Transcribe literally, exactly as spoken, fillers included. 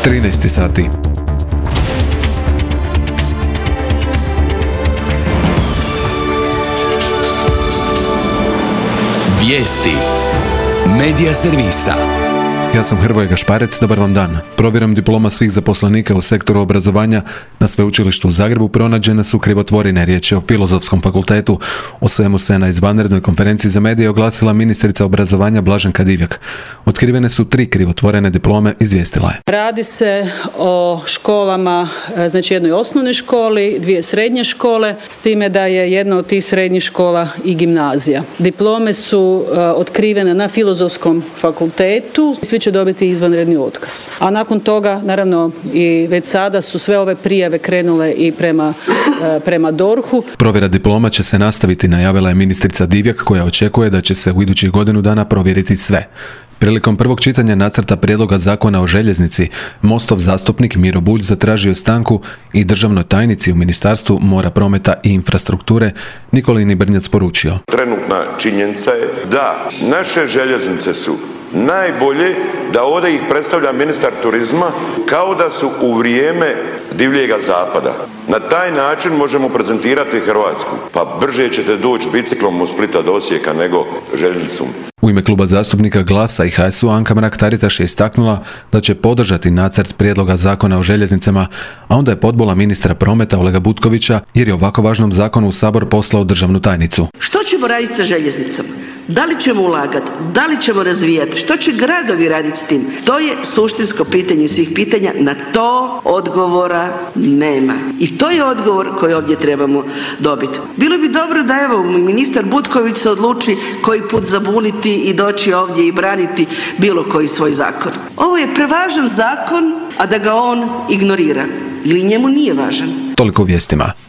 trinaest sati. Vijesti Medija servisa. Ja sam Hrvoje Gašparec, dobar vam dan. Provjerom diploma svih zaposlenika u sektoru obrazovanja na Sveučilištu u Zagrebu pronađene su krivotvorine. Riječ je o Filozofskom fakultetu. O svemu se na izvanrednoj konferenciji za medije oglasila ministrica obrazovanja Blaženka Divjak. Otkrivene su tri krivotvorene diplome, izvijestila je. Radi se o školama, znači jednoj osnovnoj školi, dvije srednje škole, s time da je jedna od tih srednjih škola i gimnazija. Diplome su otkrivene na Filozofskom fakultetu. Svi će dobiti izvanredni otkaz. A nakon toga, naravno i već sada su sve ove prijave krenule i prema, prema dorhu. Provjera diploma će se nastaviti, najavila je ministrica Divjak, koja očekuje da će se u idućih godinu dana provjeriti sve. Prilikom prvog čitanja nacrta prijedloga zakona o željeznici, Mostov zastupnik Miro Bulj zatražio je stanku i državnoj tajnici u Ministarstvu mora, prometa i infrastrukture Nikolini Brnjac poručio. Trenutna činjenica je da naše željeznice su najbolje, da ovdje ih predstavlja ministar turizma kao da su u vrijeme divljega zapada. Na taj način možemo prezentirati Hrvatsku. Pa brže ćete doći biciklom od Splita do Osijeka nego željeznicom. U ime kluba zastupnika Glasa i H S U Anka Mrak-Taritaš je istaknula da će podržati nacrt prijedloga zakona o željeznicama, a onda je podbola ministra prometa Olega Butkovića jer je ovako važnom zakonu u Sabor poslao državnu tajnicu. Što ćemo raditi sa željeznicom? Da li ćemo ulagati? Da li ćemo razvijati? Što će gradovi raditi s tim? To je suštinsko pitanje svih pitanja. Na to odgovora nema. I to je odgovor koji ovdje trebamo dobiti. Bilo bi dobro da evo ministar Butković se odluči koji put zabuniti i doći ovdje i braniti bilo koji svoj zakon. Ovo je prevažan zakon, a da ga on ignorira. Ili njemu nije važan. Toliko u vijestima.